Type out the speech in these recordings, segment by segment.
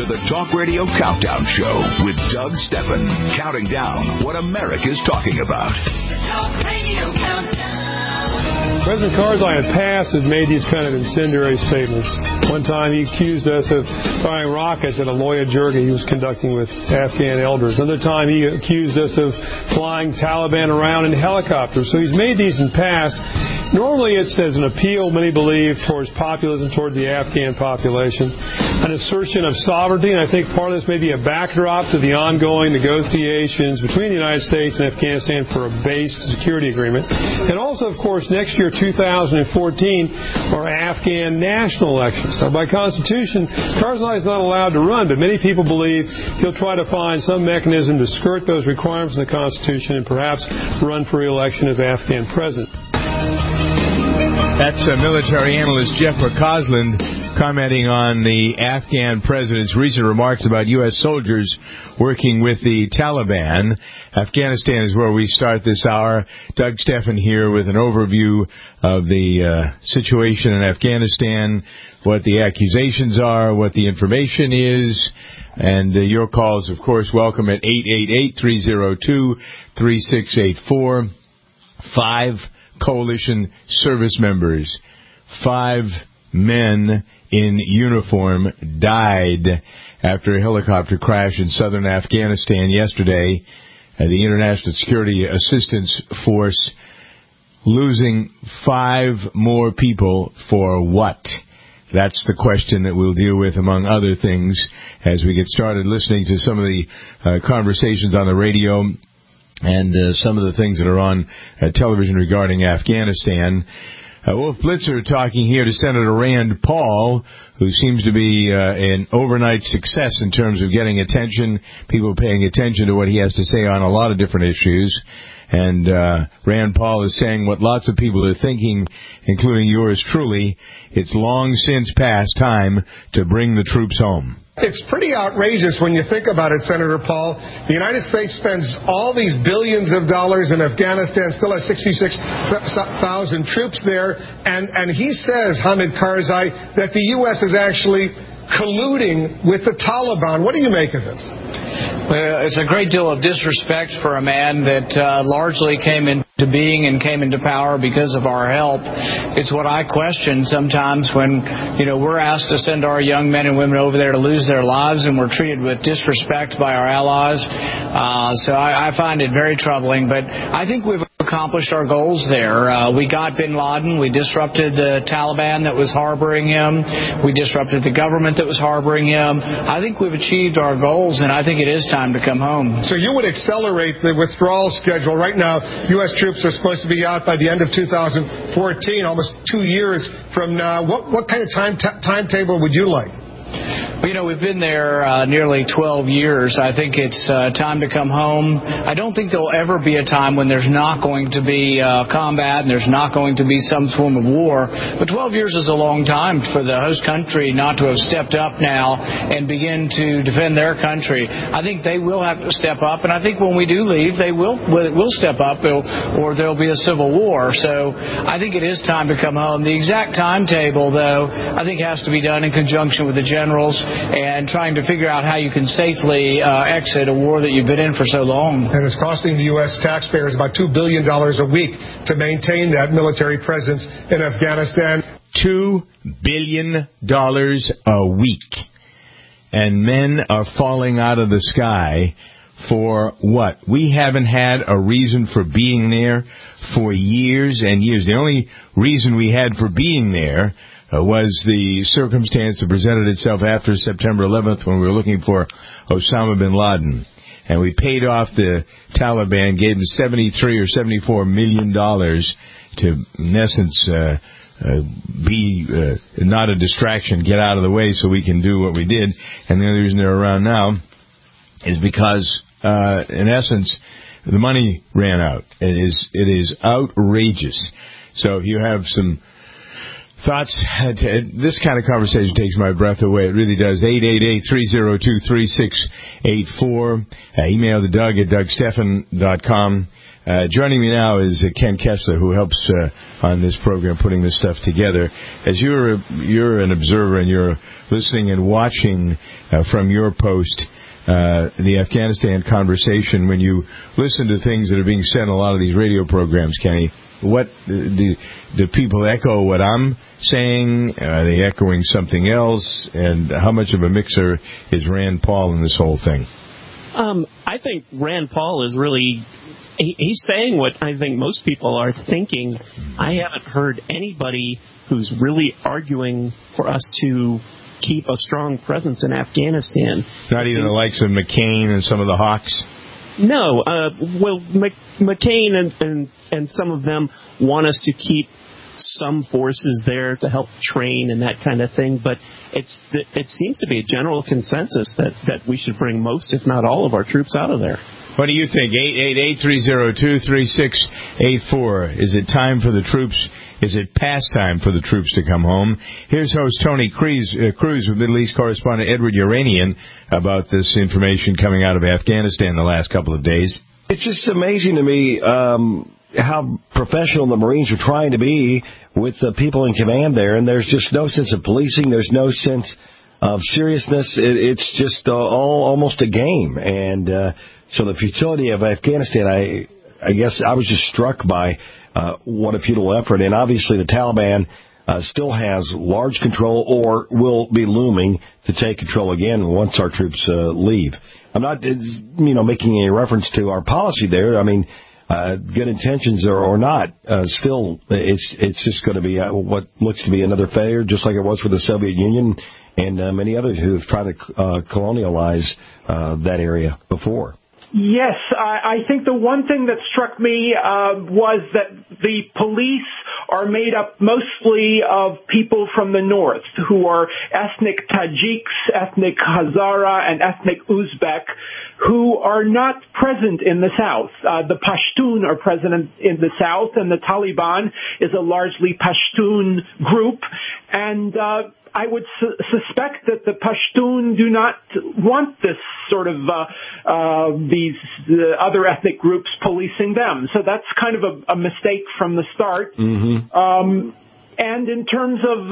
to the Talk Radio Countdown Show with Doug Stephan, counting down what America's talking about. The Talk Radio Countdown. President Karzai in the past has made these kind of incendiary statements. One time he accused us of firing rockets at a Loya Jirga he was conducting with Afghan elders. Another time he accused us of flying Taliban around in helicopters. So he's made these in the past. Normally it's as an appeal, many believe, towards populism, towards the Afghan population, an assertion of sovereignty, and I think part of this may be a backdrop to the ongoing negotiations between the United States and Afghanistan for a base security agreement. And also, of course, next year, 2014, are Afghan national elections. Now, by Constitution, Karzai is not allowed to run, but many people believe he'll try to find some mechanism to skirt those requirements in the Constitution and perhaps run for re-election as Afghan president. That's military analyst Jeff McCausland commenting on the Afghan president's recent remarks about U.S. soldiers working with the Taliban. Afghanistan is where we start this hour. Doug Stephan here with an overview of the situation in Afghanistan, what the accusations are, what the information is, and your calls, of course, welcome at 888-302-3684. 5 coalition service members, 5 men in uniform died after a helicopter crash in southern Afghanistan yesterday. The International Security Assistance Force losing 5 more people for what? That's the question that we'll deal with, among other things, as we get started listening to some of the conversations on the radio and some of the things that are on television regarding Afghanistan. Wolf Blitzer talking here to Senator Rand Paul, who seems to be an overnight success in terms of getting attention, people paying attention to what he has to say on a lot of different issues. And Rand Paul is saying what lots of people are thinking, including yours truly: it's long since past time to bring the troops home. It's pretty outrageous when you think about it, Senator Paul. The United States spends all these billions of dollars in Afghanistan, still has 66,000 troops there, and he says, Hamid Karzai, that the U.S. is actually colluding with the Taliban. What do you make of this? Well, it's a great deal of disrespect for a man that largely came into being and came into power because of our help. It's what I question sometimes when, we're asked to send our young men and women over there to lose their lives, and we're treated with disrespect by our allies. So I find it very troubling, but I think we've accomplished our goals there. We got bin Laden. We disrupted the Taliban that was harboring him. We disrupted the government that was harboring him. I think we've achieved our goals, and I think it is time to come home. So you would accelerate the withdrawal schedule. Right now, U.S. troops are supposed to be out by the end of 2014, almost 2 years from now. What kind of timetable would you like? Well, we've been there nearly 12 years. I think it's time to come home. I don't think there'll ever be a time when there's not going to be combat and there's not going to be some form of war. But 12 years is a long time for the host country not to have stepped up now and begin to defend their country. I think they will have to step up, and I think when we do leave, they will step up, or there'll be a civil war. So I think it is time to come home. The exact timetable, though, I think has to be done in conjunction with the generals and trying to figure out how you can safely exit a war that you've been in for so long. And it's costing the U.S. taxpayers about $2 billion a week to maintain that military presence in Afghanistan. $2 billion a week. And men are falling out of the sky for what? We haven't had a reason for being there for years and years. The only reason we had for being there was the circumstance that presented itself after September 11th when we were looking for Osama bin Laden. And we paid off the Taliban, gave them $73 or $74 million to, in essence, be not a distraction, get out of the way so we can do what we did. And the only reason they're around now is because, in essence, the money ran out. It is outrageous. So if you have some thoughts, this kind of conversation takes my breath away. It really does. 888-302-3684. Email to Doug at DougStephan.com. Joining me now is Ken Kessler, who helps on this program putting this stuff together. As you're an observer and you're listening and watching from your post the Afghanistan conversation, when you listen to things that are being said in a lot of these radio programs, Kenny, what do people echo what I'm saying? Are they echoing something else? And how much of a mixer is Rand Paul in this whole thing? I think Rand Paul is really... He's saying what I think most people are thinking. I haven't heard anybody who's really arguing for us to keep a strong presence in Afghanistan. Not even the likes of McCain and some of the hawks? No. Well, McCain and some of them want us to keep some forces there to help train and that kind of thing, but it seems to be a general consensus that we should bring most, if not all, of our troops out of there. What do you think? 888-302-3684. Is it time for the troops? Is it past time for the troops to come home? Here's host Tony Cruz with Middle East correspondent Edward Uranian about this information coming out of Afghanistan the last couple of days. It's just amazing to me how professional the Marines are trying to be with the people in command there, and there's just no sense of policing. There's no sense of seriousness. It's just almost a game, and so the futility of Afghanistan, I guess I was just struck by what a futile effort. And obviously the Taliban still has large control or will be looming to take control again once our troops leave. I'm not making any reference to our policy there. I mean, good intentions or not, still it's just going to be what looks to be another failure, just like it was for the Soviet Union and many others who have tried to colonialize that area before. Yes, I think the one thing that struck me was that the police are made up mostly of people from the north who are ethnic Tajiks, ethnic Hazara, and ethnic Uzbek who are not present in the south. The Pashtun are present in the south, and the Taliban is a largely Pashtun group, and I would suspect that the Pashtun do not want this sort of these other ethnic groups policing them. So that's kind of a mistake from the start. Mm-hmm. And in terms of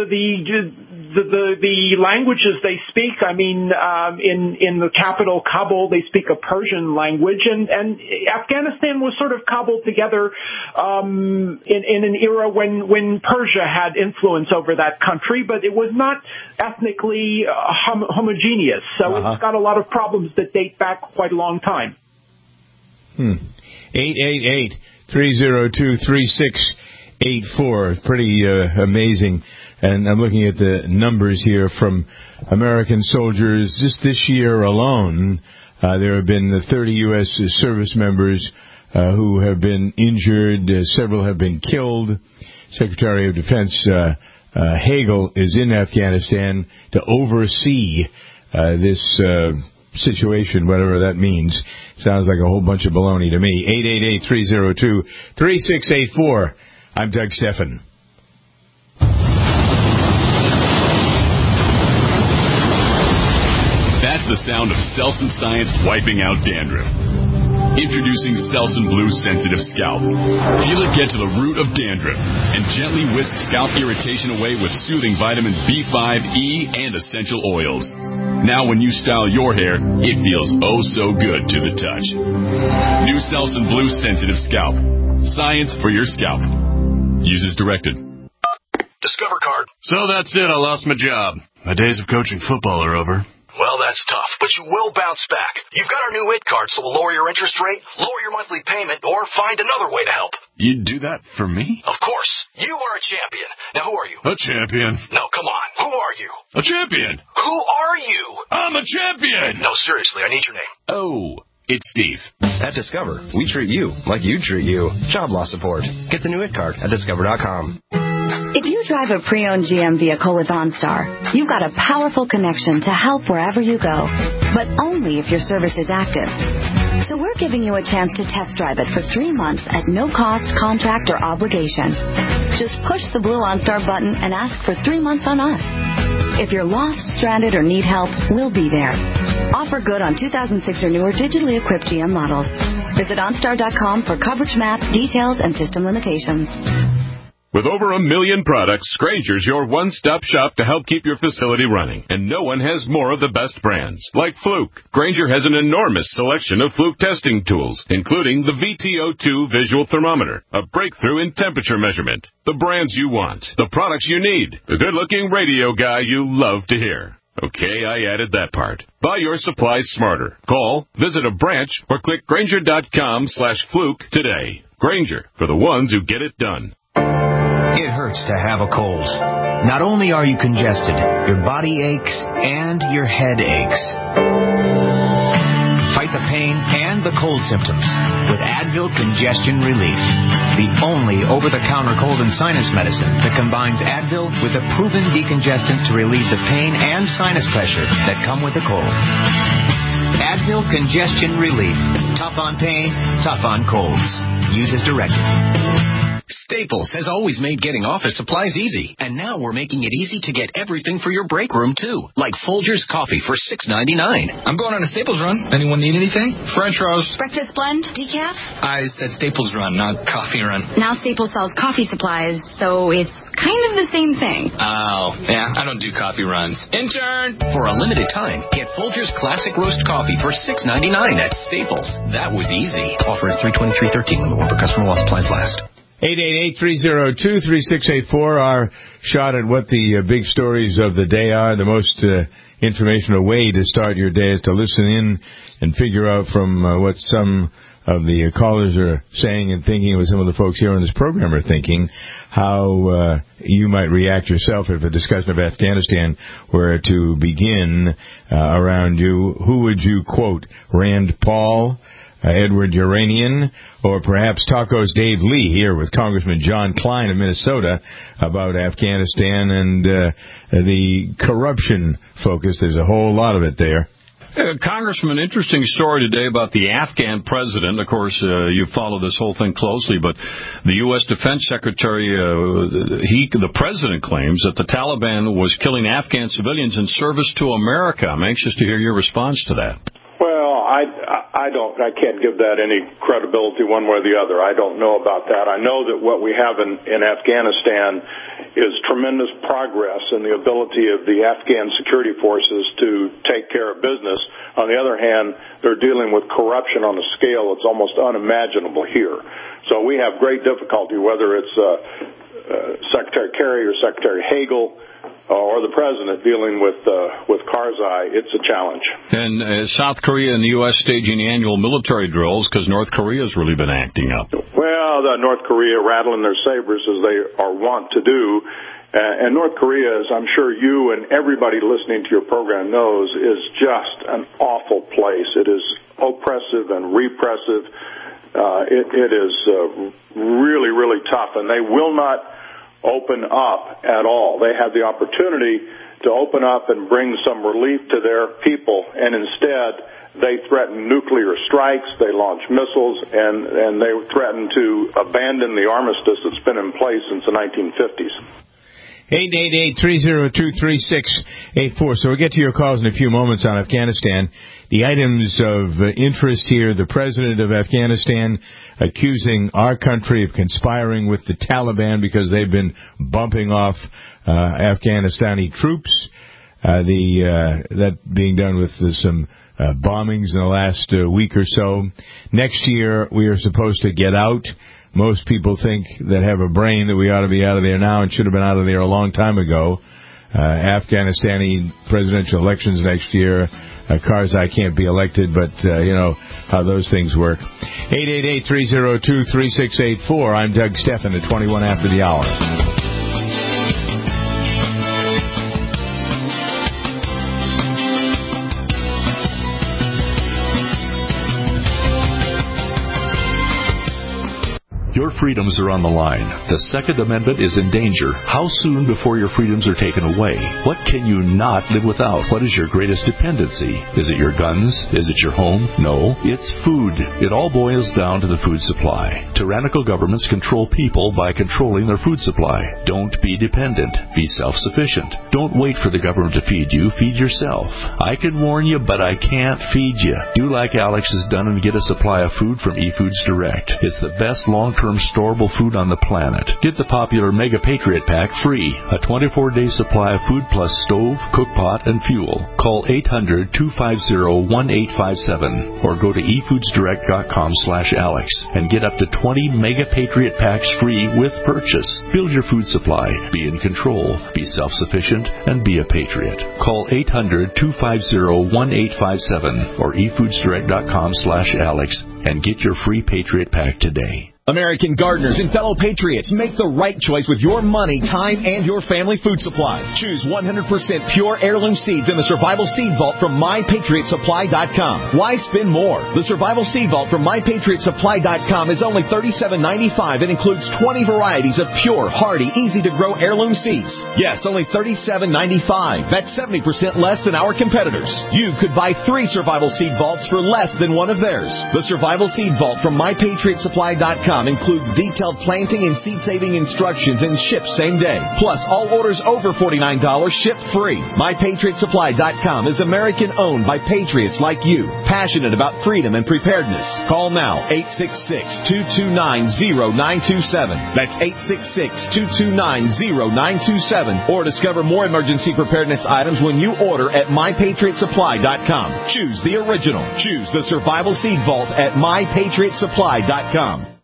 the languages they speak, I mean, in the capital Kabul, they speak a Persian language, and Afghanistan was sort of cobbled together in an era when Persia had influence over that country, but it was not ethnically homogeneous. So It's got a lot of problems that date back quite a long time. 888-302-3684. Pretty amazing. And I'm looking at the numbers here from American soldiers. Just this year alone, there have been 30 U.S. service members who have been injured. Several have been killed. Secretary of Defense Hagel is in Afghanistan to oversee this situation, whatever that means. Sounds like a whole bunch of baloney to me. 888-302-3684. I'm Doug Stephan. That's the sound of Selsun Science wiping out dandruff. Introducing Selsun Blue Sensitive Scalp. Feel it get to the root of dandruff and gently whisk scalp irritation away with soothing vitamins B5, E, and essential oils. Now when you style your hair, it feels oh so good to the touch. New Selsun Blue Sensitive Scalp. Science for your scalp. Use as directed. Discover card. So that's it. I lost my job. My days of coaching football are over. Well, that's tough, but you will bounce back. You've got our new IT card, so we'll lower your interest rate, lower your monthly payment, or find another way to help. You'd do that for me? Of course. You are a champion. Now, who are you? A champion. No, come on. Who are you? A champion. Who are you? I'm a champion. No, seriously, I need your name. Oh, it's Steve. At Discover, we treat you like you treat you. Job loss support. Get the new IT card at discover.com. If you drive a pre-owned GM vehicle with OnStar, you've got a powerful connection to help wherever you go, but only if your service is active. So we're giving you a chance to test drive it for 3 months at no cost, contract, or obligation. Just push the blue OnStar button and ask for 3 months on us. If you're lost, stranded, or need help, we'll be there. Offer good on 2006 or newer digitally equipped GM models. Visit OnStar.com for coverage maps, details, and system limitations. With over 1 million products, Grainger's your one-stop shop to help keep your facility running. And no one has more of the best brands, like Fluke. Grainger has an enormous selection of Fluke testing tools, including the VTO2 visual thermometer, a breakthrough in temperature measurement. The brands you want, the products you need, the good-looking radio guy you love to hear. Okay, I added that part. Buy your supplies smarter. Call, visit a branch, or click Grainger.com/Fluke today. Grainger, for the ones who get it done. It hurts to have a cold. Not only are you congested, your body aches and your head aches. Fight the pain and the cold symptoms with Advil Congestion Relief, the only over-the-counter cold and sinus medicine that combines Advil with a proven decongestant to relieve the pain and sinus pressure that come with the cold. Advil Congestion Relief. Tough on pain, tough on colds. Use as directed. Staples has always made getting office supplies easy, and now we're making it easy to get everything for your break room, too, like Folgers coffee for $6.99. I'm going on a Staples run. Anyone need anything? French roast. Breakfast blend? Decaf? I said Staples run, not coffee run. Now Staples sells coffee supplies, so it's kind of the same thing. Oh, yeah, I don't do coffee runs. Intern! For a limited time, get Folgers Classic Roast Coffee for $6.99 at Staples. That was easy. Offer is 3/23/13. Limit 1 per customer while supplies last. 888-302-3684, our shot at what the big stories of the day are. The most informational way to start your day is to listen in and figure out from what some of the callers are saying and thinking, what some of the folks here on this program are thinking, how you might react yourself if a discussion of Afghanistan were to begin around you. Who would you quote? Rand Paul, Edward Uranian, or perhaps Taco's Dave Lee here with Congressman John Klein of Minnesota about Afghanistan and the corruption focus. There's a whole lot of it there. Congressman, interesting story today about the Afghan president. Of course, you follow this whole thing closely, but the U.S. Defense Secretary, the president claims that the Taliban was killing Afghan civilians in service to America. I'm anxious to hear your response to that. Well, I can't give that any credibility one way or the other. I don't know about that. I know that what we have in Afghanistan is tremendous progress in the ability of the Afghan security forces to take care of business. On the other hand, they're dealing with corruption on a scale that's almost unimaginable here. So we have great difficulty, whether it's Secretary Kerry or Secretary Hagel or the president dealing with Karzai. It's a challenge. And South Korea and the U.S. staging annual military drills because North Korea's really been acting up. Well, North Korea rattling their sabers as they are wont to do. And North Korea, as I'm sure you and everybody listening to your program knows, is just an awful place. It is oppressive and repressive. It is really, really tough, and they will not open up at all. They have the opportunity to open up and bring some relief to their people, and instead they threaten nuclear strikes, they launch missiles, and they threaten to abandon the armistice that's been in place since the 1950s. 888-302-3684. So we'll get to your calls in a few moments on Afghanistan. The items of interest here, the president of Afghanistan accusing our country of conspiring with the Taliban because they've been bumping off Afghanistani troops. That being done with some bombings in the last week or so. Next year, we are supposed to get out. Most people think that have a brain that we ought to be out of there now and should have been out of there a long time ago. Afghanistani presidential elections next year. Karzai can't be elected, but you know how those things work. 888-302-3684. I'm Doug Steffen at 21 after the hour. Your freedoms are on the line. The Second Amendment is in danger. How soon before your freedoms are taken away? What can you not live without? What is your greatest dependency? Is it your guns? Is it your home? No, it's food. It all boils down to the food supply. Tyrannical governments control people by controlling their food supply. Don't be dependent. Be self-sufficient. Don't wait for the government to feed you. Feed yourself. I can warn you, but I can't feed you. Do like Alex has done and get a supply of food from eFoods Direct. It's the best long-term storable food on the planet. Get the popular Mega Patriot Pack free. A 24-day supply of food plus stove, cook pot, and fuel. Call 800-250-1857 or go to efoodsdirect.com/Alex and get up to 20 Mega Patriot Packs free with purchase. Build your food supply. Be in control. Be self-sufficient and be a patriot. Call 800-250-1857 or efoodsdirect.com/Alex and get your free Patriot Pack today. American gardeners and fellow patriots, make the right choice with your money, time, and your family food supply. Choose 100% pure heirloom seeds in the Survival Seed Vault from MyPatriotSupply.com. Why spend more? The Survival Seed Vault from MyPatriotSupply.com is only $37.95 and includes 20 varieties of pure, hardy, easy-to-grow heirloom seeds. Yes, only $37.95. That's 70% less than our competitors. You could buy 3 Survival Seed Vaults for less than one of theirs. The Survival Seed Vault from MyPatriotSupply.com includes detailed planting and seed-saving instructions and ships same day. Plus, all orders over $49 ship free. MyPatriotSupply.com is American-owned by patriots like you, passionate about freedom and preparedness. Call now, 866-229-0927. That's 866-229-0927. Or discover more emergency preparedness items when you order at MyPatriotSupply.com. Choose the original. Choose the Survival Seed Vault at MyPatriotSupply.com.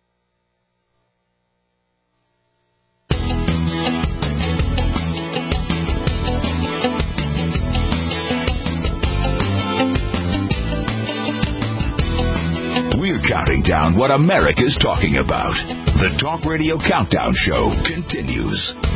Counting down what America's talking about. The Talk Radio Countdown Show continues.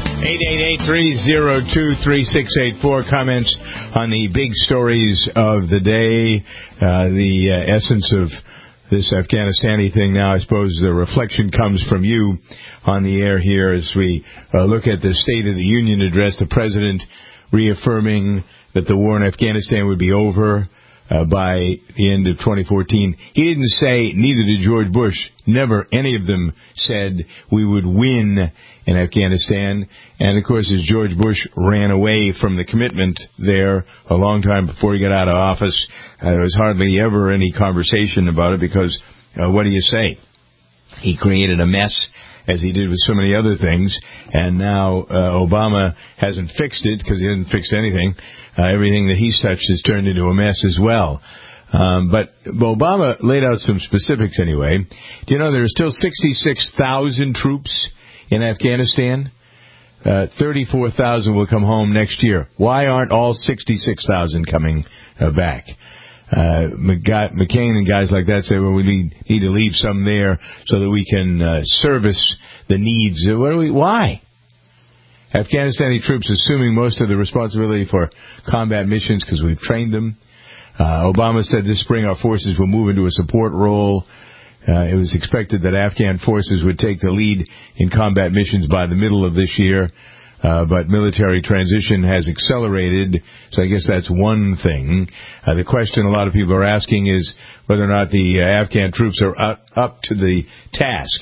888-302-3684. Comments on the big stories of the day. The essence of this Afghanistani thing now, I suppose the reflection comes from you on the air here as we look at the State of the Union address. The President reaffirming that the war in Afghanistan would be over by the end of 2014. He didn't say, neither did George Bush, never any of them said we would win in Afghanistan. And, of course, as George Bush ran away from the commitment there a long time before he got out of office, there was hardly ever any conversation about it because what do you say? He created a mess, as he did with so many other things, and now Obama hasn't fixed it because he hasn't fixed anything. Everything that he's touched has turned into a mess as well. But Obama laid out some specifics anyway. Do you know there are still 66,000 troops in Afghanistan? 34,000 will come home next year. Why aren't all 66,000 coming back? McCain and guys like that say, well, we need to leave some there so that we can service the needs. Why? Afghanistani troops assuming most of the responsibility for combat missions because we've trained them. Obama said this spring our forces will move into a support role. It was expected that Afghan forces would take the lead in combat missions by the middle of this year. But military transition has accelerated, so I guess that's one thing. The question a lot of people are asking is whether or not the Afghan troops are up to the task.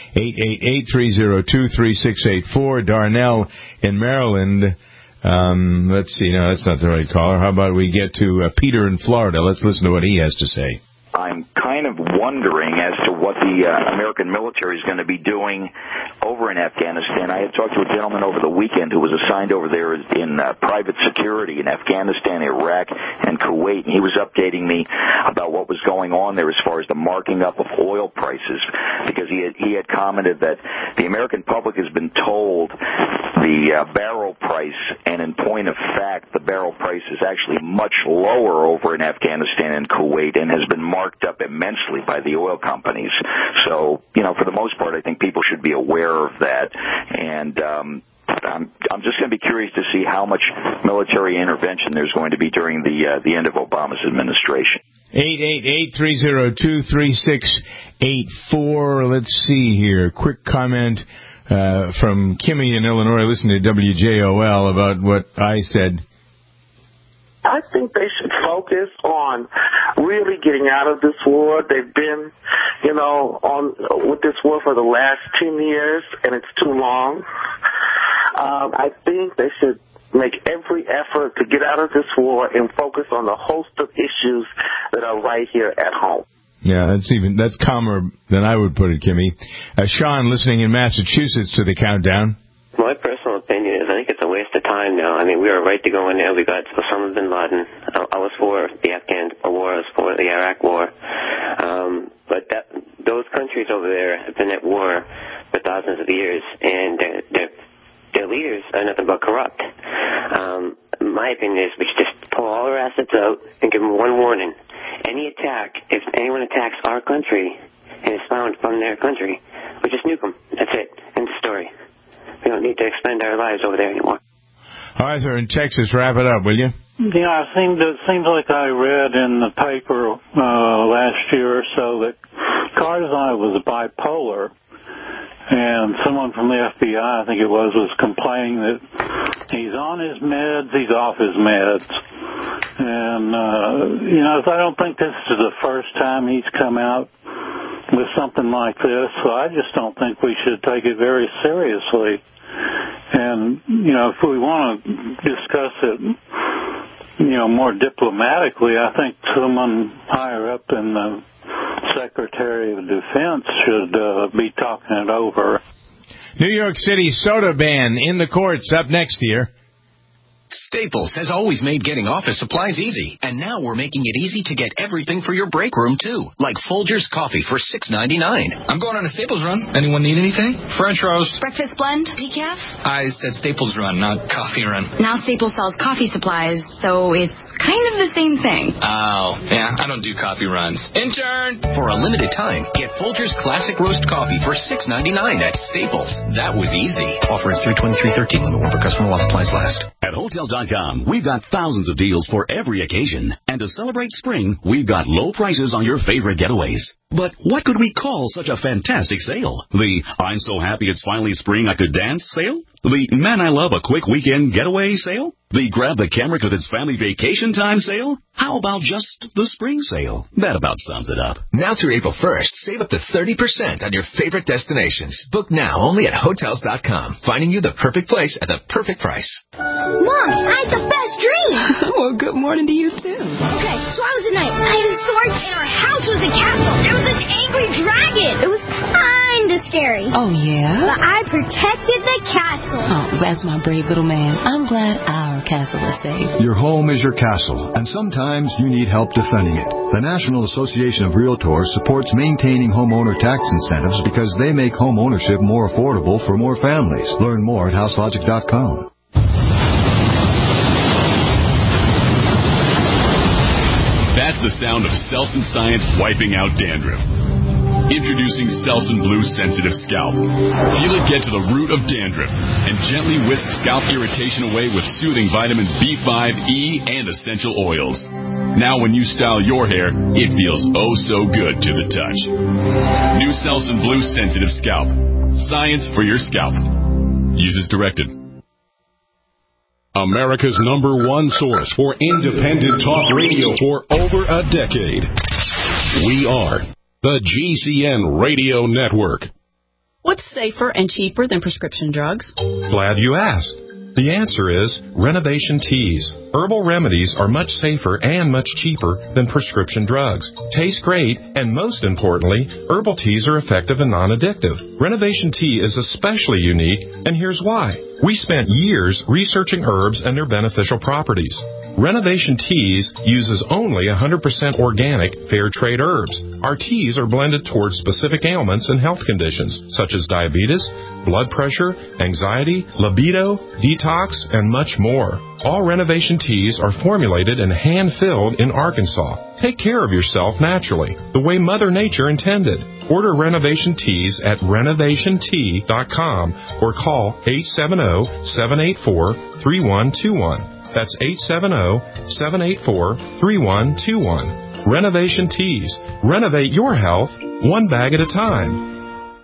888-302-3684. Darnell in Maryland. Let's see. No, that's not the right caller. How about we get to Peter in Florida? Let's listen to what he has to say. I'm kind of wondering as to what the American military is going to be doing over in Afghanistan. I had talked to a gentleman over the weekend who was assigned over there in private security in Afghanistan, Iraq, and Kuwait, and he was updating me about what was going on there as far as the marking up of oil prices, because he had commented that the American public has been told the barrel price, and in point of fact, the barrel price is actually much lower over in Afghanistan and Kuwait and has been marked up immensely by the oil companies. So, for the most part, I think people should be aware of that. And I'm just going to be curious to see how much military intervention there's going to be during the end of Obama's administration. 888-302-3684. Let's see here. Quick comment from Kimmy in Illinois, listening to WJOL about what I said. I think they should focus on really getting out of this war. They've been, with this war for the last 10 years, and it's too long. I think they should make every effort to get out of this war and focus on the host of issues that are right here at home. Yeah, that's calmer than I would put it, Kimmy. Sean, listening in Massachusetts to the countdown. My personal opinion is I think it's a waste of time now. I mean, we were right to go in there. We got Osama bin Laden. I was for the Afghan war. I was for the Iraq war. But those countries over there have been at war for thousands of years, and their leaders are nothing but corrupt. My opinion is we should just pull all our assets out and give them one warning. Any attack, if anyone attacks our country and is found from their country, we just nuke them. That's it. End of story. We don't need to expend our lives over there anymore. Arthur in Texas, wrap it up, will you? Yeah, it seems like I read in the paper last year or so that Karzai was bipolar, and someone from the FBI, I think it was complaining that he's on his meds, he's off his meds. And, I don't think this is the first time he's come out with something like this, so I just don't think we should take it very seriously. And, if we want to discuss it, more diplomatically, I think someone higher up in the Secretary of Defense should be talking it over. New York City soda ban in the courts up next year. Staples has always made getting office supplies easy, and now we're making it easy to get everything for your break room, too, like Folgers coffee for $6.99. I'm going on a Staples run. Anyone need anything? French roast. Breakfast blend? Decaf? I said Staples run, not coffee run. Now Staples sells coffee supplies, so it's kind of the same thing. Oh, yeah, I don't do coffee runs. Intern! For a limited time, get Folgers Classic Roast Coffee for $6.99 at Staples. That was easy. Offer is 3/23/13. Limit 1 per customer while supplies last. At Hotels.com, we've got thousands of deals for every occasion. And to celebrate spring, we've got low prices on your favorite getaways. But what could we call such a fantastic sale? The I'm so happy it's finally spring I could dance sale? The man I love a quick weekend getaway sale? The grab the camera because it's family vacation time sale? How about just the spring sale? That about sums it up. Now through April 1st, save up to 30% on your favorite destinations. Book now only at Hotels.com, finding you the perfect place at the perfect price. Mom, I had the best dream! Well, good morning to you, too. Okay, so I was a knight. I had a sword, and our house was a castle. There was an angry dragon. It was kind of scary. Oh, yeah? But I protected the castle. Oh, that's my brave little man. I'm glad our castle is safe. Your home is your castle, and sometimes you need help defending it. The National Association of Realtors supports maintaining homeowner tax incentives because they make home ownership more affordable for more families. Learn more at houselogic.com. That's the sound of Selsun Science wiping out dandruff. Introducing Selsun Blue Sensitive Scalp. Feel it get to the root of dandruff and gently whisk scalp irritation away with soothing vitamins B5, E, and essential oils. Now when you style your hair, it feels oh so good to the touch. New Selsun Blue Sensitive Scalp. Science for your scalp. Use as directed. America's #1 source for independent talk radio for over a decade. We are the GCN Radio Network. What's safer and cheaper than prescription drugs? Glad you asked. The answer is Renovation Teas. Herbal remedies are much safer and much cheaper than prescription drugs. Taste great, and most importantly, herbal teas are effective and non-addictive. Renovation Tea is especially unique, and here's why. We spent years researching herbs and their beneficial properties. Renovation Teas uses only 100% organic, fair trade herbs. Our teas are blended towards specific ailments and health conditions, such as diabetes, blood pressure, anxiety, libido, detox, and much more. All Renovation Teas are formulated and hand-filled in Arkansas. Take care of yourself naturally, the way Mother Nature intended. Order Renovation Teas at renovationtea.com or call 870-784-3121. That's 870-784-3121. Renovation Teas. Renovate your health one bag at a time.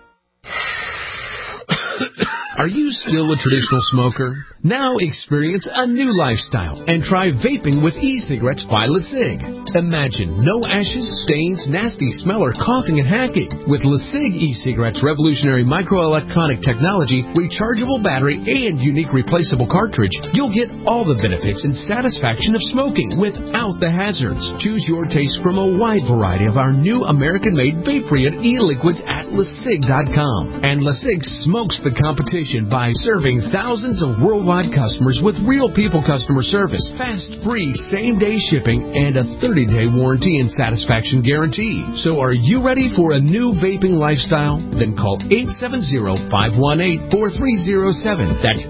Are you still a traditional smoker? Now experience a new lifestyle and try vaping with e-cigarettes by LeSig. Imagine no ashes, stains, nasty smell, or coughing and hacking. With LeSig e-cigarettes' revolutionary microelectronic technology, rechargeable battery, and unique replaceable cartridge, you'll get all the benefits and satisfaction of smoking without the hazards. Choose your taste from a wide variety of our new American-made Vaporeon e-liquids at LeSig.com. And LeSig smokes the competition by serving thousands of worldwide customers with real people customer service, fast, free, same-day shipping, and a 30-day warranty and satisfaction guarantee. So are you ready for a new vaping lifestyle? Then call 870-518-4307. That's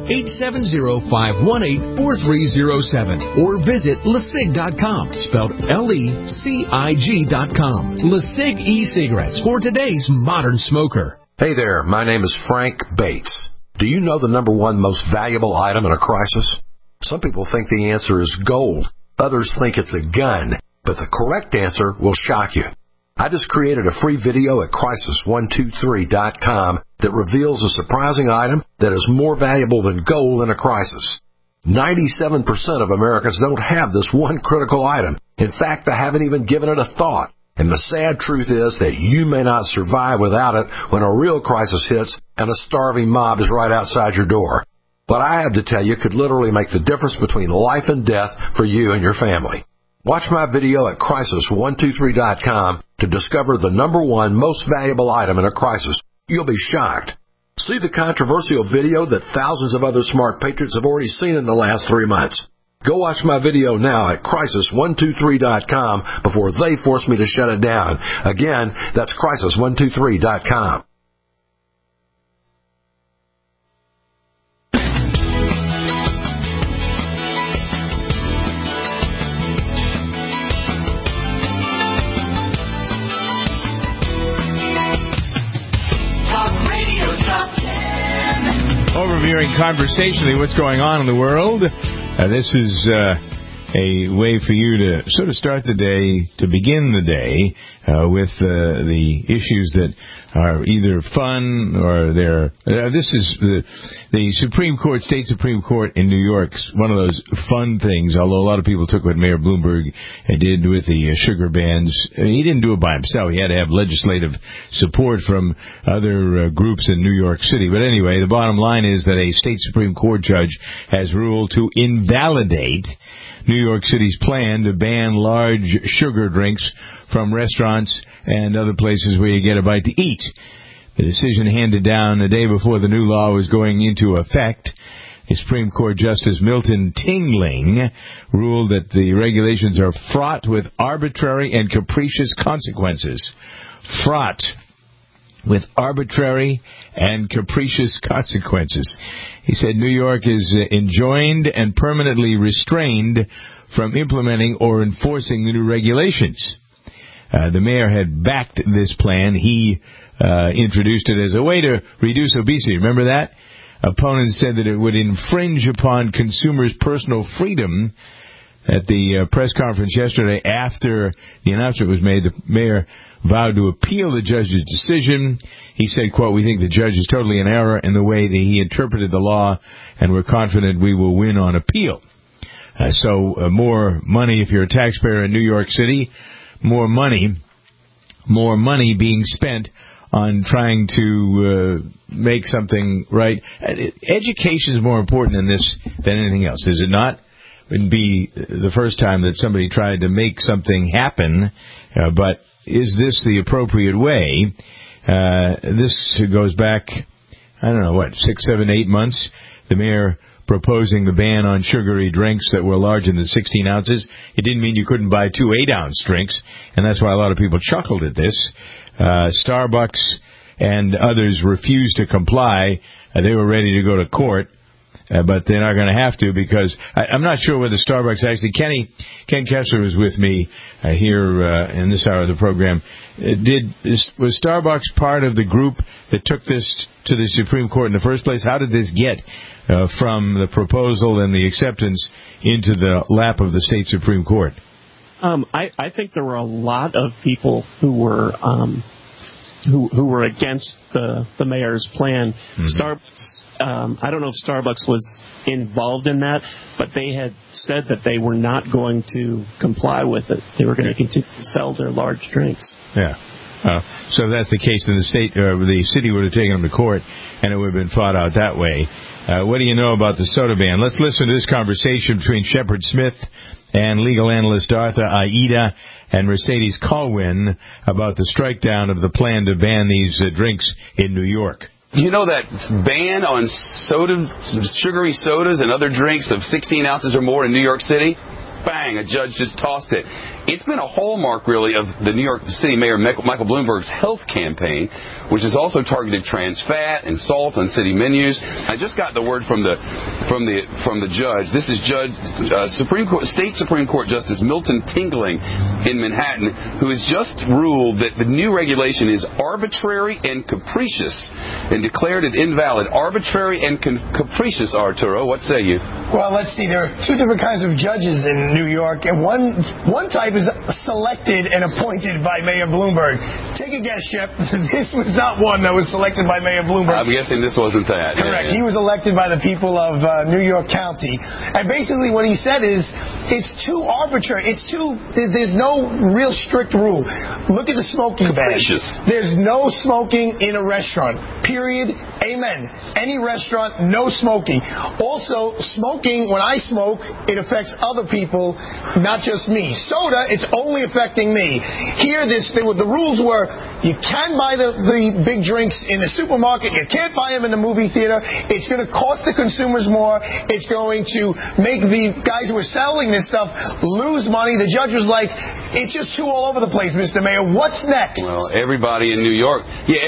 870-518-4307. Or visit LeSig.com, spelled LECIG.com. LeSig e-cigarettes for today's modern smoker. Hey there, my name is Frank Bates. Do you know the number one most valuable item in a crisis? Some people think the answer is gold. Others think it's a gun. But the correct answer will shock you. I just created a free video at Crisis123.com that reveals a surprising item that is more valuable than gold in a crisis. 97% of Americans don't have this one critical item. In fact, they haven't even given it a thought. And the sad truth is that you may not survive without it when a real crisis hits and a starving mob is right outside your door. What I have to tell you could literally make the difference between life and death for you and your family. Watch my video at Crisis123.com to discover the number one most valuable item in a crisis. You'll be shocked. See the controversial video that thousands of other smart patriots have already seen in the last 3 months. Go watch my video now at Crisis123.com before they force me to shut it down. Again, that's Crisis123.com. Overviewing conversationally what's going on in the world. This is a way for you to sort of start the day, to begin the day with the issues that are either fun or they're... this is the Supreme Court, State Supreme Court in New York, one of those fun things, although a lot of people took what Mayor Bloomberg did with the sugar bans. He didn't do it by himself. He had to have legislative support from other groups in New York City. But anyway, the bottom line is that a State Supreme Court judge has ruled to invalidate New York City's plan to ban large sugar drinks from restaurants and other places where you get a bite to eat. The decision handed down the day before the new law was going into effect. The Supreme Court Justice Milton Tingling ruled that the regulations are fraught with arbitrary and capricious consequences. Fraught with arbitrary and capricious consequences. He said New York is enjoined and permanently restrained from implementing or enforcing the new regulations. The mayor had backed this plan. He introduced it as a way to reduce obesity. Remember that? Opponents said that it would infringe upon consumers' personal freedom. At the press conference yesterday, after the announcement was made, the mayor vowed to appeal the judge's decision. He said, quote, "We think the judge is totally in error in the way that he interpreted the law, and we're confident we will win on appeal." So more money if you're a taxpayer in New York City, more money being spent on trying to make something right. Education is more important in this than anything else, is it not? It wouldn't be the first time that somebody tried to make something happen, but is this the appropriate way? This goes back, 6, 7, 8 months. The mayor proposing the ban on sugary drinks that were larger than 16 ounces. It didn't mean you couldn't buy 2 8-ounce drinks, and that's why a lot of people chuckled at this. Starbucks and others refused to comply. They were ready to go to court. But they're not going to have to, because I'm not sure whether Starbucks actually... Ken Kessler was with me here in this hour of the program. Was Starbucks part of the group that took this to the Supreme Court in the first place? How did this get from the proposal and the acceptance into the lap of the state Supreme Court? I think there were a lot of people who were against the mayor's plan. Starbucks, I don't know if Starbucks was involved in that, but they had said that they were not going to comply with it. They were going to continue to sell their large drinks. Yeah. So if that's the case, then the city would have taken them to court, and it would have been fought out that way. What do you know about the soda ban? Let's listen to this conversation between Shepard Smith and legal analyst Arthur Aida and Mercedes Colwyn about the strike down of the plan to ban these drinks in New York. You know that ban on sugary sodas and other drinks of 16 ounces or more in New York City? Bang, a judge just tossed it. It's been a hallmark, really, of the New York City Mayor Michael Bloomberg's health campaign, which has also targeted trans fat and salt on city menus. I just got the word from the judge. This is State Supreme Court Justice Milton Tingling in Manhattan, who has just ruled that the new regulation is arbitrary and capricious and declared it invalid. Arbitrary and capricious, Arturo. What say you? Well, let's see. There are two different kinds of judges in New York, and one type is selected and appointed by Mayor Bloomberg. Take a guess, Shep. This was not one that was selected by Mayor Bloomberg. I'm guessing this wasn't that. Correct. Yeah. He was elected by the people of New York County. And basically what he said is, it's too arbitrary. There's no real strict rule. Look at the smoking ban. There's no smoking in a restaurant. Period. Amen. Any restaurant, no smoking. Also, smoking, when I smoke, it affects other people, not just me. Soda, it's only affecting me. Here, the rules were, you can buy the big drinks in the supermarket. You can't buy them in the movie theater. It's going to cost the consumers more. It's going to make the guys who are selling this stuff lose money. The judge was like, it's just too all over the place, Mr. Mayor. What's next? Well, everybody in New York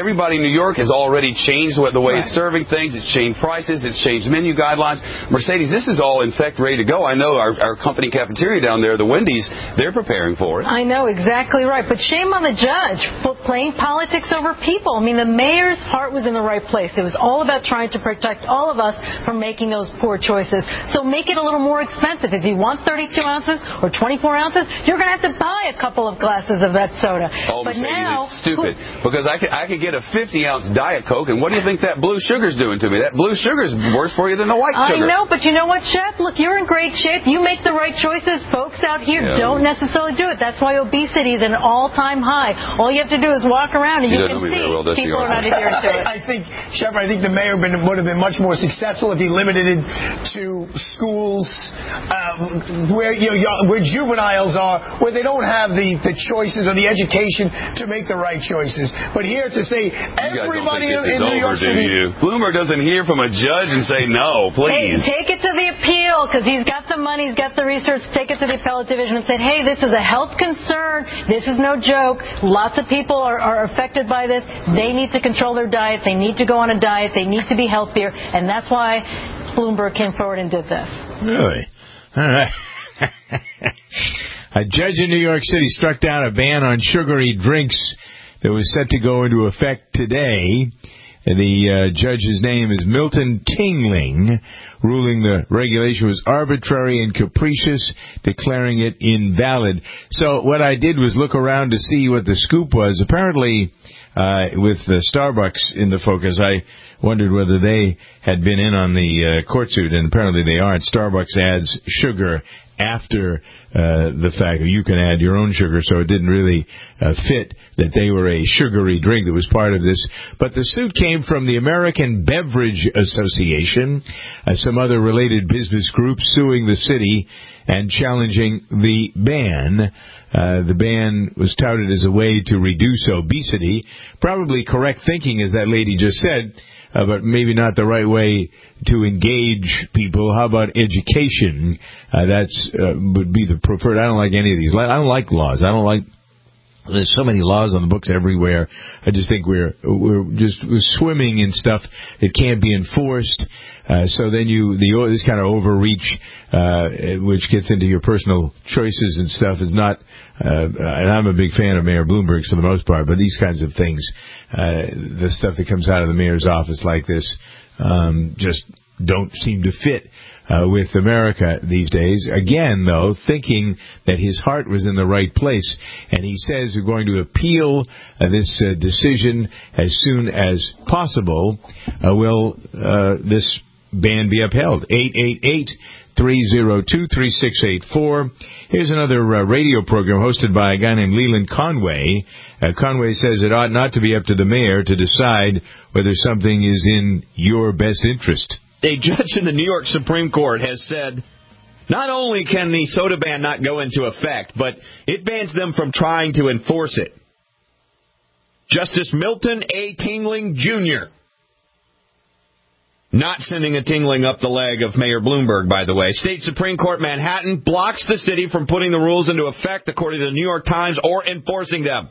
has already changed the way it's serving things. It's changed prices. It's changed menu guidelines. Mercedes, this is all, in fact, ready to go. I know our company cafeteria down there, the Wendy's, they're preparing for it. I know, exactly right. But shame on the judge for playing politics over people. I mean, the mayor's heart was in the right place. It was all about trying to protect all of us from making those poor choices. So make it a little more expensive. If you want 32 ounces or 24 ounces, you're going to have to buy a couple of glasses of that soda. Oh, but Mercedes, now, it's stupid. Because I could get a 50-ounce Diet Coke, and what do you think that blue sugar's doing to me? That blue sugar's worse for you than the white sugar. I know, but you know what, Shep? Look, you're in great shape. You make the right choices. Folks out here don't necessarily do it. That's why obesity is at an all-time high. All you have to do is walk around and you can see people are not adhering to it. I think the mayor would have been much more successful if he limited it to schools where juveniles are, where they don't have the choices or the education to make the right choices. But here to say everybody in New York City... Bloomer doesn't hear from a judge and say, no, please. Take it to the appeal, because he's got the money, he's got the resources. Take it to the appellate division and say, hey, this is a health concern. This is no joke. Lots of people are affected by this. They need to control their diet. They need to go on a diet. They need to be healthier. And that's why Bloomberg came forward and did this. Really? All right. A judge in New York City struck down a ban on sugary drinks that was set to go into effect today. The judge's name is Milton Tingling, ruling the regulation was arbitrary and capricious, declaring it invalid. So what I did was look around to see what the scoop was. Apparently, with Starbucks in the focus, I wondered whether they had been in on the court suit, and apparently they aren't. Starbucks adds sugar after the fact that you can add your own sugar, so it didn't really fit that they were a sugary drink that was part of this. But the suit came from the American Beverage Association, some other related business groups suing the city and challenging the ban. The ban was touted as a way to reduce obesity. Probably correct thinking, as that lady just said, but maybe not the right way to engage people. How about education? That's would be the preferred. I don't like any of these. I don't like laws. There's so many laws on the books everywhere. I just think we're just swimming in stuff that can't be enforced. So then this kind of overreach, which gets into your personal choices and stuff, is not. And I'm a big fan of Mayor Bloomberg for the most part, but these kinds of things, the stuff that comes out of the mayor's office like this, just don't seem to fit with America these days. Again, though, thinking that his heart was in the right place. And he says we're going to appeal this decision as soon as possible. Will this ban be upheld? 888-302-3684. Here's another radio program hosted by a guy named Leland Conway. Conway says it ought not to be up to the mayor to decide whether something is in your best interest. A judge in the New York Supreme Court has said not only can the soda ban not go into effect, but it bans them from trying to enforce it. Justice Milton A. Tingling, Jr. Not sending a tingling up the leg of Mayor Bloomberg, by the way. State Supreme Court Manhattan blocks the city from putting the rules into effect, according to the New York Times, or enforcing them.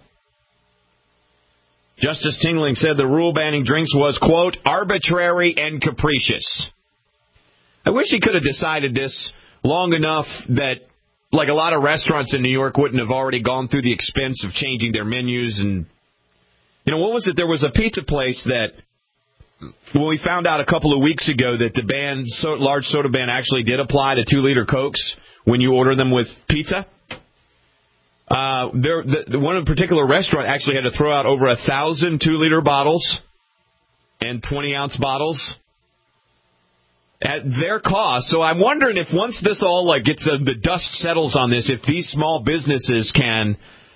Justice Tingling said the rule banning drinks was, quote, arbitrary and capricious. I wish he could have decided this long enough that, like a lot of restaurants in New York wouldn't have already gone through the expense of changing their menus. And, what was it? There was a pizza place that, well, we found out a couple of weeks ago that the large soda ban actually did apply to 2-liter Cokes when you order them with pizza. One particular restaurant actually had to throw out over 1,000 2-liter bottles and 20-ounce bottles at their cost. So I'm wondering if once this all gets the dust settles on this, if these small businesses can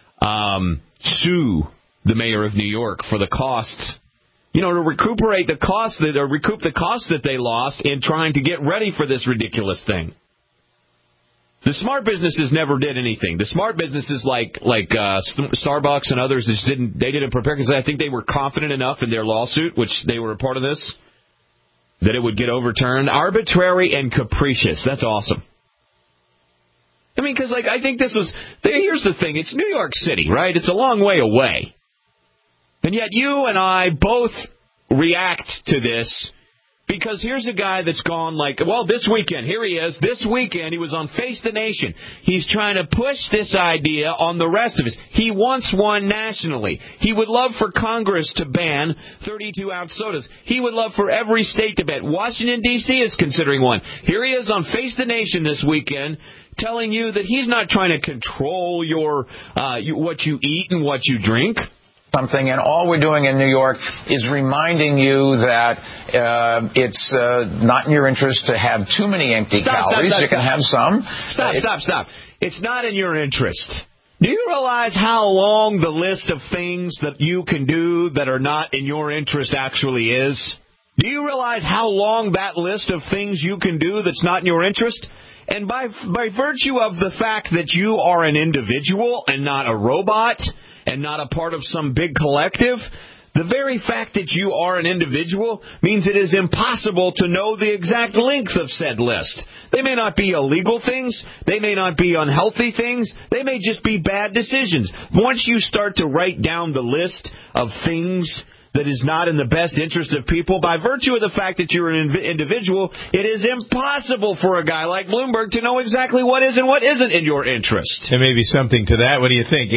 sue the mayor of New York for the costs, to recuperate the cost recoup the costs that they lost in trying to get ready for this ridiculous thing. The smart businesses never did anything. The smart businesses like Starbucks and others didn't prepare because I think they were confident enough in their lawsuit, which they were a part of this, that it would get overturned. Arbitrary and capricious. That's awesome. Because I think this was. Here's the thing. It's New York City, right? It's a long way away, and yet you and I both react to this. Because here's a guy that's gone this weekend, here he is. This weekend, he was on Face the Nation. He's trying to push this idea on the rest of us. He wants one nationally. He would love for Congress to ban 32-ounce sodas. He would love for every state to ban. Washington, D.C. is considering one. Here he is on Face the Nation this weekend telling you that he's not trying to control what you eat and what you drink. Something, and all we're doing in New York is reminding you that it's not in your interest to have too many empty calories. You can have some. Stop. It's not in your interest. Do you realize how long the list of things that you can do that are not in your interest actually is? Do you realize how long that list of things you can do that's not in your interest? And by virtue of the fact that you are an individual and not a robot and not a part of some big collective, the very fact that you are an individual means it is impossible to know the exact length of said list. They may not be illegal things. They may not be unhealthy things. They may just be bad decisions. Once you start to write down the list of things that is not in the best interest of people, by virtue of the fact that you're an individual, it is impossible for a guy like Bloomberg to know exactly what is and what isn't in your interest. There may be something to that. What do you think?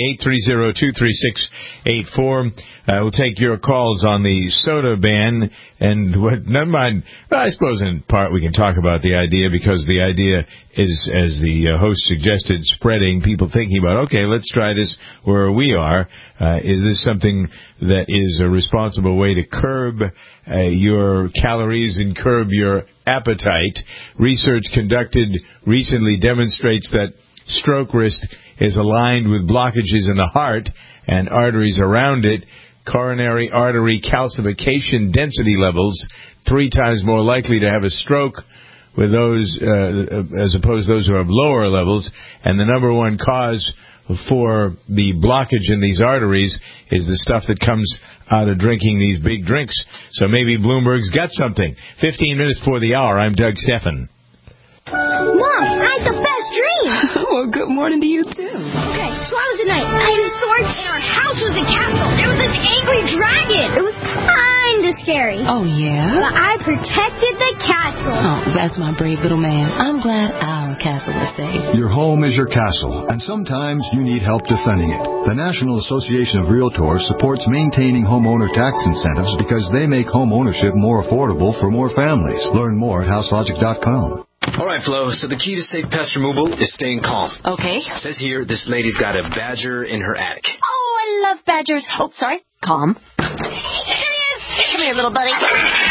888-302-3684. We'll take your calls on the soda ban. And never mind. Well, I suppose in part we can talk about the idea, because the idea is, as the host suggested, spreading, people thinking about, okay, let's try this where we are. Is this something that is a responsible way to curb your calories and curb your appetite? Research conducted recently demonstrates that stroke risk is aligned with blockages in the heart and arteries around it. Coronary artery calcification density levels 3 times more likely to have a stroke with those as opposed to those who have lower levels. And the number one cause for the blockage in these arteries is the stuff that comes out of drinking these big drinks. So maybe Bloomberg's got something. 15 minutes before the hour, I'm Doug Steffen. Mom, I had the best dream. Well, good morning to you, too. Okay, so I was a knight. I had a sword, and our house was a castle. There was this angry dragon. It was kind of scary. Oh, yeah? But I protected the castle. Oh, That's my brave little man. I'm glad our castle is safe. Your home is your castle, and sometimes you need help defending it. The National Association of Realtors supports maintaining homeowner tax incentives because they make home ownership more affordable for more families. Learn more at houselogic.com. All right, Flo, so the key to safe pest removal is staying calm. Okay. It says here this lady's got a badger in her attic. Oh, I love badgers. Oh, sorry. Calm. There he is. Come here, little buddy.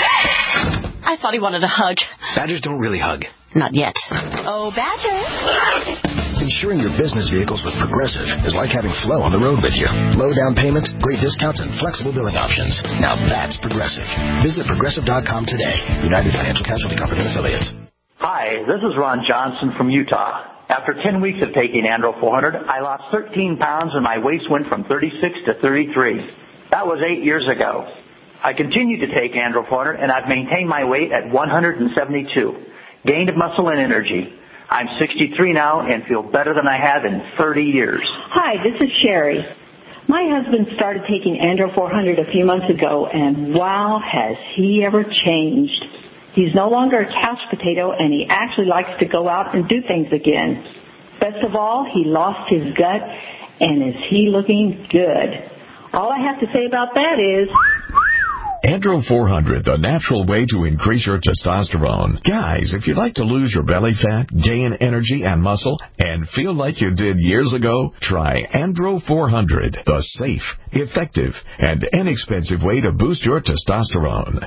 I thought he wanted a hug. Badgers don't really hug. Not yet. Oh, Badger. Insuring your business vehicles with Progressive is like having Flo on the road with you. Low down payments, great discounts, and flexible billing options. Now that's Progressive. Visit Progressive.com today. United Financial Casualty Company and Affiliates. Hi, this is Ron Johnson from Utah. After 10 weeks of taking Andro 400, I lost 13 pounds and my waist went from 36 to 33. That was 8 years ago. I continue to take Andro 400 and I've maintained my weight at 172. Gained muscle and energy. I'm 63 now and feel better than I have in 30 years. Hi, this is Sherry. My husband started taking Andro 400 a few months ago, and wow, has he ever changed. He's no longer a couch potato, and he actually likes to go out and do things again. Best of all, he lost his gut, and is he looking good. All I have to say about that is... Andro 400, the natural way to increase your testosterone. Guys, if you'd like to lose your belly fat, gain energy and muscle, and feel like you did years ago, try Andro 400, the safe, effective, and inexpensive way to boost your testosterone.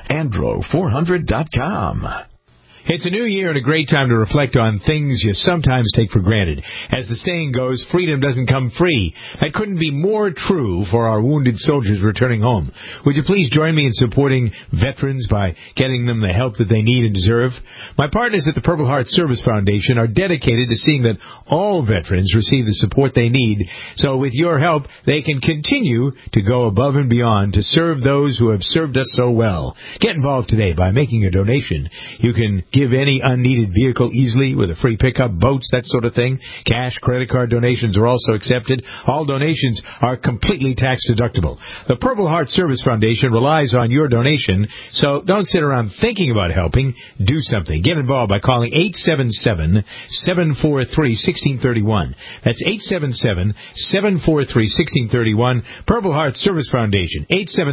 Andro400.com. It's a new year and a great time to reflect on things you sometimes take for granted. As the saying goes, freedom doesn't come free. That couldn't be more true for our wounded soldiers returning home. Would you please join me in supporting veterans by getting them the help that they need and deserve? My partners at the Purple Heart Service Foundation are dedicated to seeing that all veterans receive the support they need, so with your help, they can continue to go above and beyond to serve those who have served us so well. Get involved today by making a donation. You can give any unneeded vehicle easily with a free pickup, boats, that sort of thing. Cash, credit card donations are also accepted. All donations are completely tax deductible. The Purple Heart Service Foundation relies on your donation, so don't sit around thinking about helping. Do something. Get involved by calling 877-743-1631. That's 877-743-1631. Purple Heart Service Foundation,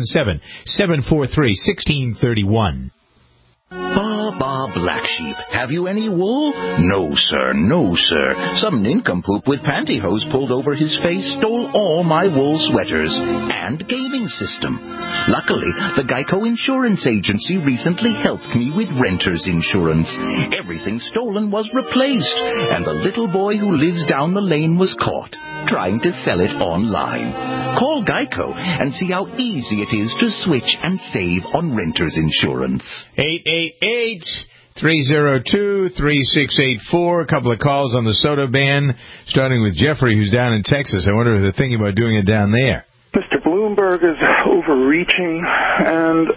877-743-1631. Bah, black sheep. Have you any wool? No, sir. No, sir. Some nincompoop with pantyhose pulled over his face stole all my wool sweaters and gaming system. Luckily, the Geico Insurance Agency recently helped me with renter's insurance. Everything stolen was replaced, and the little boy who lives down the lane was caught trying to sell it online. Call Geico and see how easy it is to switch and save on renter's insurance. 888-302-3684. A couple of calls on the soda ban, starting with Jeffrey, who's down in Texas. I wonder if they're thinking about doing it down there. Mr. Bloomberg is overreaching, and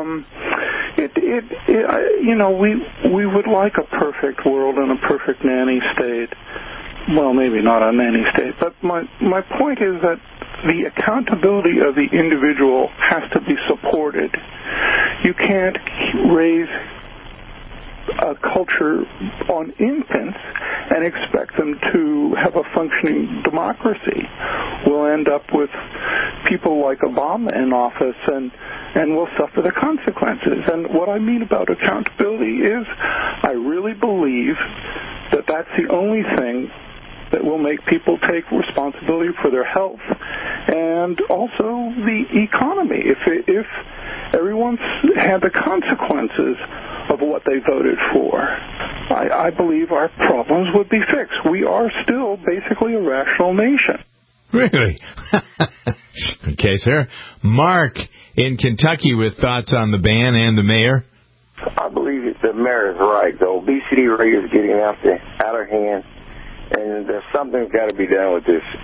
we would like a perfect world and a perfect nanny state. Well, maybe not a nanny state, but my point is that the accountability of the individual has to be supported. You can't raise a culture on infants and expect them to have a functioning democracy. We'll end up with people like Obama in office, and we'll suffer the consequences. And what I mean about accountability is I really believe that that's the only thing that will make people take responsibility for their health and also the economy. If everyone's had the consequences of what they voted for, I believe our problems would be fixed. We are still basically a rational nation. Really? Okay, sir. Mark in Kentucky with thoughts on the ban and the mayor. I believe the mayor is right. The obesity rate is getting out of hand. And there's something's got to be done with this,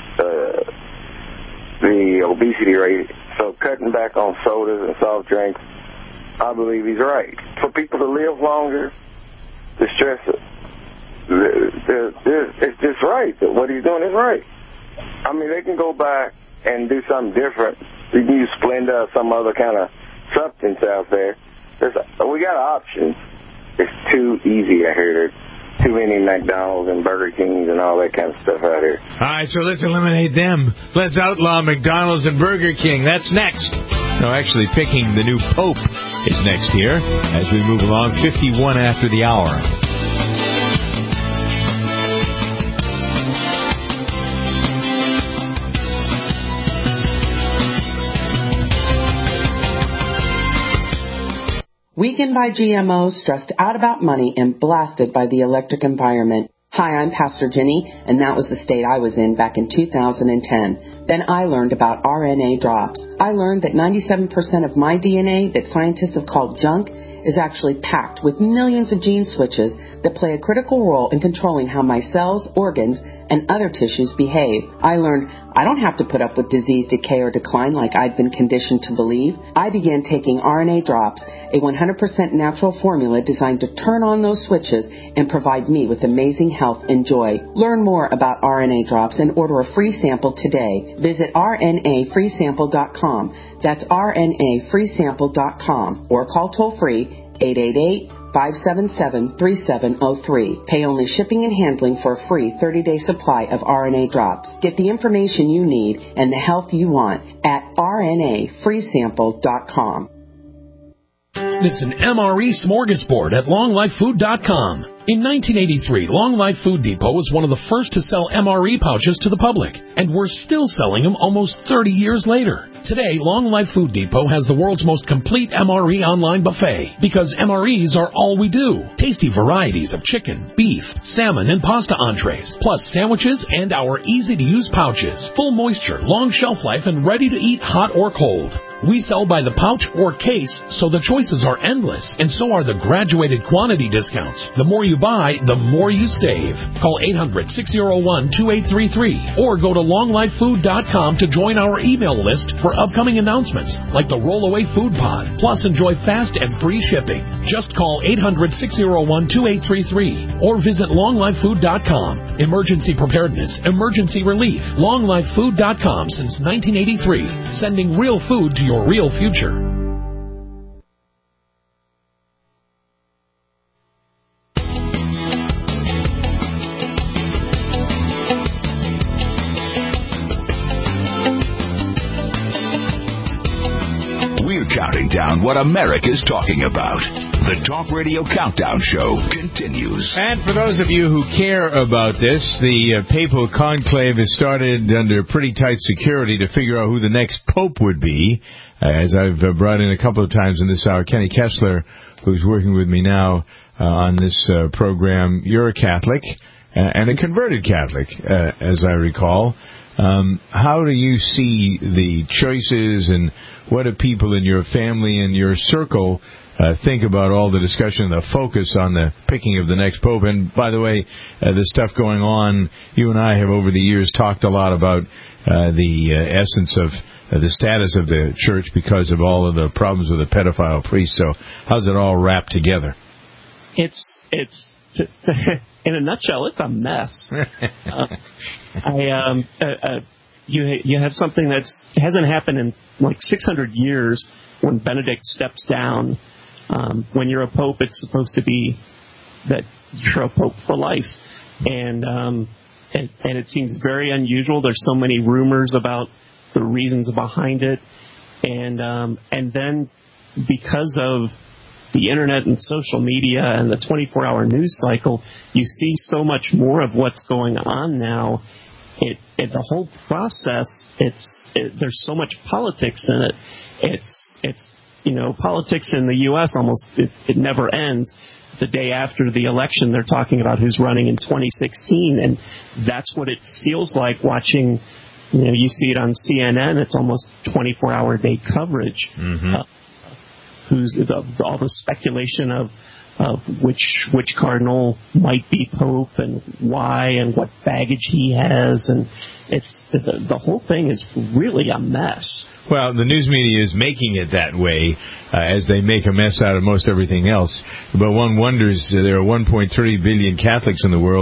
the obesity rate. So cutting back on sodas and soft drinks, I believe he's right. For people to live longer, the stress, it's just right. What he's doing is right. I mean, they can go back and do something different. We can use Splenda or some other kind of substance out there. We got options. It's too too easy out here. There's too many McDonald's and Burger Kings and all that kind of stuff out here. All right, so let's eliminate them. Let's outlaw McDonald's and Burger King. That's next. No, actually, picking the new Pope is next here as we move along, 51 after the hour. Weakened by GMOs, stressed out about money, and blasted by the electric environment. Hi, I'm Pastor Jenny, and that was the state I was in back in 2010. Then I learned about RNA drops. I learned that 97% of my DNA that scientists have called junk is actually packed with millions of gene switches that play a critical role in controlling how my cells, organs, and other tissues behave. I learned I don't have to put up with disease, decay, or decline like I'd been conditioned to believe. I began taking RNA drops, a 100% natural formula designed to turn on those switches and provide me with amazing health and joy. Learn more about RNA drops and order a free sample today. Visit rnafreesample.com. That's rnafreesample.com or call toll-free 888-577-3703. Pay only shipping and handling for a free 30-day supply of RNA drops. Get the information you need and the health you want at rnafreesample.com. It's an MRE smorgasbord at longlifefood.com. In 1983, Long Life Food Depot was one of the first to sell MRE pouches to the public, and we're still selling them almost 30 years later. Today, Long Life Food Depot has the world's most complete MRE online buffet, because MREs are all we do. Tasty varieties of chicken, beef, salmon, and pasta entrees, plus sandwiches and our easy-to-use pouches. Full moisture, long shelf life, and ready to eat hot or cold. We sell by the pouch or case, so the choices are endless, and so are the graduated quantity discounts. The more you buy, the more you save. Call 800-601-2833 or go to longlifefood.com to join our email list for upcoming announcements like the Rollaway Food Pod. Plus, enjoy fast and free shipping. Just call 800-601-2833 or visit longlifefood.com. Emergency preparedness, emergency relief. longlifefood.com since 1983, sending real food to your real future. Counting down what America's talking about. The Talk Radio Countdown Show continues. And for those of you who care about this, the papal conclave has started under pretty tight security to figure out who the next pope would be. As I've brought in a couple of times in this hour, Kenny Kessler, who's working with me now on this program. You're a Catholic and a converted Catholic, as I recall. How do you see the choices, and what do people in your family and your circle think about all the discussion, the focus on the picking of the next pope? And by the way, the stuff going on, you and I have over the years talked a lot about the essence of the status of the church because of all of the problems with the pedophile priests. So how's it all wrapped together? It's in a nutshell, it's a mess. You have something that hasn't happened in like 600 years when Benedict steps down. When you're a pope, it's supposed to be that you're a pope for life, and it seems very unusual. There's so many rumors about the reasons behind it, and then because of the internet and social media and the 24-hour news cycle, you see so much more of what's going on now. The whole process, there's so much politics in it. It's politics in the U.S. almost it never ends. The day after the election, they're talking about who's running in 2016, and that's what it feels like watching. You see it on CNN. It's almost 24-hour day coverage. Mm-hmm. All the speculation of which cardinal might be pope and why and what baggage he has, and it's the whole thing is really a mess. Well, the news media is making it that way, as they make a mess out of most everything else. But one wonders, there are 1.3 billion Catholics in the world.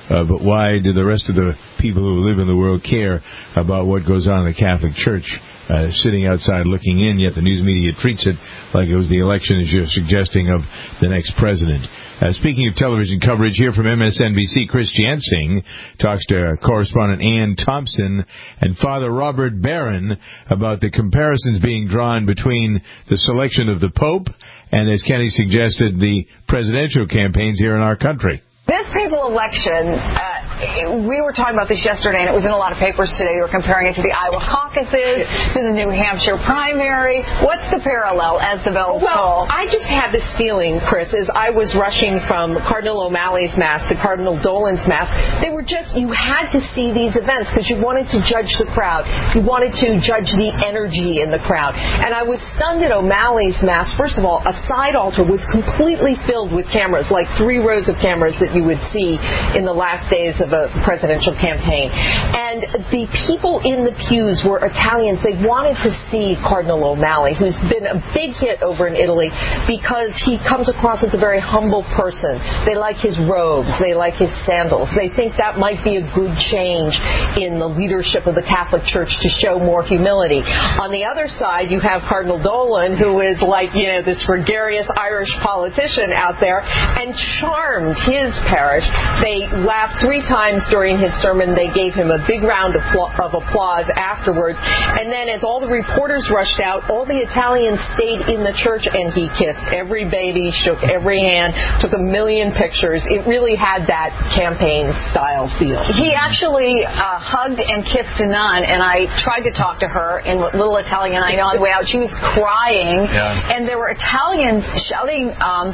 But why do the rest of the people who live in the world care about what goes on in the Catholic Church? Sitting outside looking in, yet the news media treats it like it was the election, as you're suggesting, of the next president. Speaking of television coverage, here from MSNBC, Chris Jansing talks to correspondent Ann Thompson and Father Robert Barron about the comparisons being drawn between the selection of the Pope and, as Kenny suggested, the presidential campaigns here in our country. This papal election, we were talking about this yesterday, and it was in a lot of papers today. We were comparing it to the Iowa caucuses, to the New Hampshire primary. What's the parallel as the bells toll? Well, I just had this feeling, Chris, as I was rushing from Cardinal O'Malley's Mass to Cardinal Dolan's Mass. They were just, you had to see these events because you wanted to judge the crowd. You wanted to judge the energy in the crowd. And I was stunned at O'Malley's Mass. First of all, a side altar was completely filled with cameras, like 3 rows of cameras that you would see in the last days of a presidential campaign. And the people in the pews were Italians. They wanted to see Cardinal O'Malley, who's been a big hit over in Italy because he comes across as a very humble person. They like his robes. They like his sandals. They think that might be a good change in the leadership of the Catholic Church to show more humility. On the other side, you have Cardinal Dolan, who is like, this gregarious Irish politician out there, and charmed his parish. They laughed 3 times during his sermon. They gave him a big round of applause afterwards. And then as all the reporters rushed out, all the Italians stayed in the church, and he kissed every baby, shook every hand, took 1 million pictures. It really had that campaign-style feel. He actually hugged and kissed a nun, and I tried to talk to her in what little Italian I know on the way out. She was crying, and there were Italians shouting,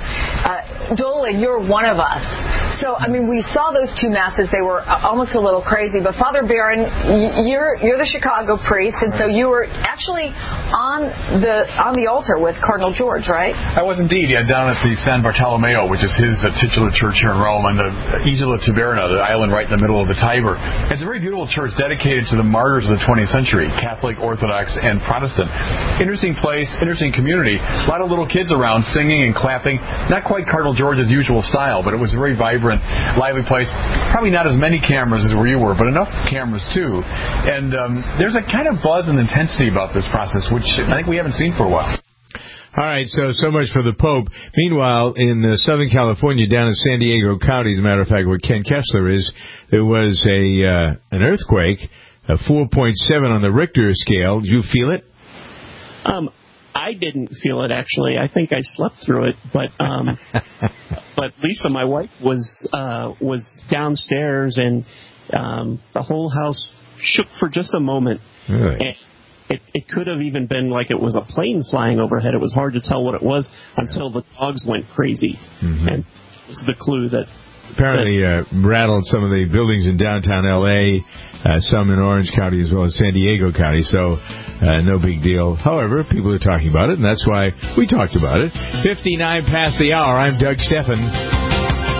Dolan, you're one of us. So, we saw those 2 masses. They were almost a little crazy. But Father Barron, you're the Chicago priest, and so you were actually on the altar with Cardinal George, right? I was indeed. Down at the San Bartolomeo, which is his titular church here in Rome, on the Isola Tiberina, the island right in the middle of the Tiber. It's a very beautiful church dedicated to the martyrs of the 20th century, Catholic, Orthodox, and Protestant. Interesting place, interesting community. A lot of little kids around singing and clapping. Not quite Cardinal George's usual style, but it was a very vibrant, lively place. Probably not as many cameras as where you were, but enough cameras too. And there's a kind of buzz and intensity about this process, which I think we haven't seen for a while. All right, so much for the Pope. Meanwhile, in Southern California, down in San Diego County, as a matter of fact, where Ken Kessler is, there was an earthquake, a 4.7 on the Richter scale. Did you feel it? I didn't feel it, actually. I think I slept through it, but Lisa, my wife, was downstairs, and the whole house shook for just a moment. Really? And it could have even been like it was a plane flying overhead. It was hard to tell what it was until the dogs went crazy. Mm-hmm. And it was the clue that apparently rattled some of the buildings in downtown L.A., some in Orange County as well as San Diego County, so no big deal. However, people are talking about it, and that's why we talked about it. 59 past the hour. I'm Doug Steffen.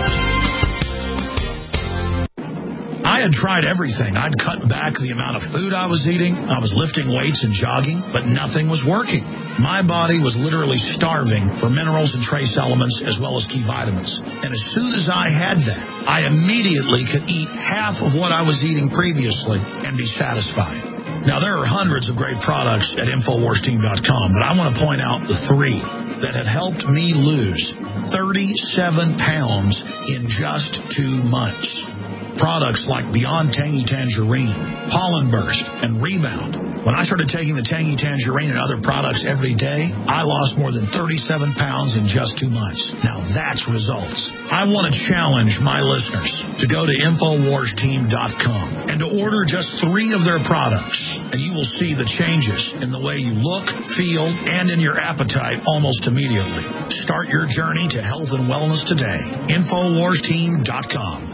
I had tried everything. I'd cut back the amount of food I was eating. I was lifting weights and jogging, but nothing was working. My body was literally starving for minerals and trace elements as well as key vitamins. And as soon as I had that, I immediately could eat half of what I was eating previously and be satisfied. Now, there are hundreds of great products at InfoWarsTeam.com, but I want to point out the 3 that have helped me lose 37 pounds in just 2 months. Products like Beyond Tangy Tangerine, Pollen Burst, and Rebound. When I started taking the Tangy Tangerine and other products every day, I lost more than 37 pounds in just 2 months. Now that's results. I want to challenge my listeners to go to InfoWarsTeam.com and to order just 3 of their products, and you will see the changes in the way you look, feel, and in your appetite almost immediately. Start your journey to health and wellness today. InfoWarsTeam.com.